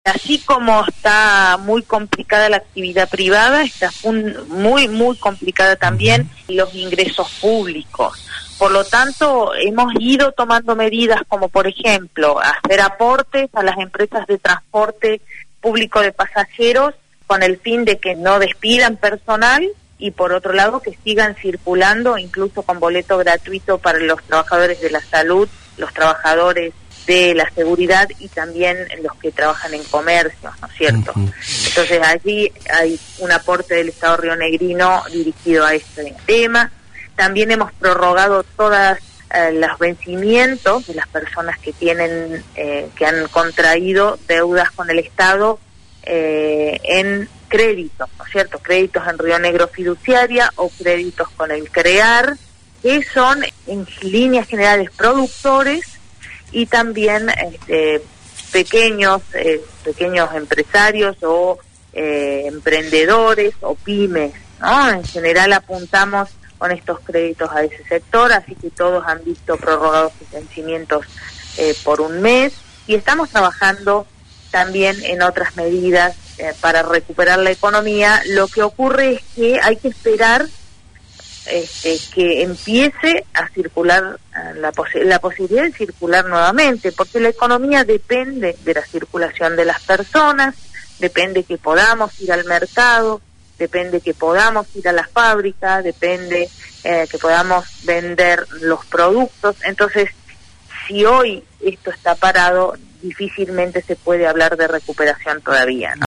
Así como está muy complicada la actividad privada, está muy complicada también los ingresos públicos. Por lo tanto, hemos ido tomando medidas como, por ejemplo, hacer aportes a las empresas de transporte público de pasajeros con el fin de que no despidan personal y, por otro lado, que sigan circulando, incluso con boleto gratuito para los trabajadores de la salud, los trabajadores de la seguridad y también los que trabajan en comercio, ¿no es cierto? Entonces allí hay un aporte del Estado rionegrino dirigido a este tema. También hemos prorrogado todos los vencimientos de las personas que tienen, que han contraído deudas con el Estado en créditos, ¿no es cierto? Créditos en Río Negro Fiduciaria o créditos con el CREAR, que son en líneas generales productores y también pequeños empresarios o emprendedores o pymes, ¿no? En general apuntamos con estos créditos a ese sector, así que todos han visto prorrogados sus vencimientos por un mes, y estamos trabajando también en otras medidas para recuperar la economía. Lo que ocurre es que hay que esperar que empiece a circular la posibilidad de circular nuevamente, porque la economía depende de la circulación de las personas, depende que podamos ir al mercado, depende que podamos ir a la fábrica, depende que podamos vender los productos. Entonces, si hoy esto está parado, difícilmente se puede hablar de recuperación todavía, ¿no?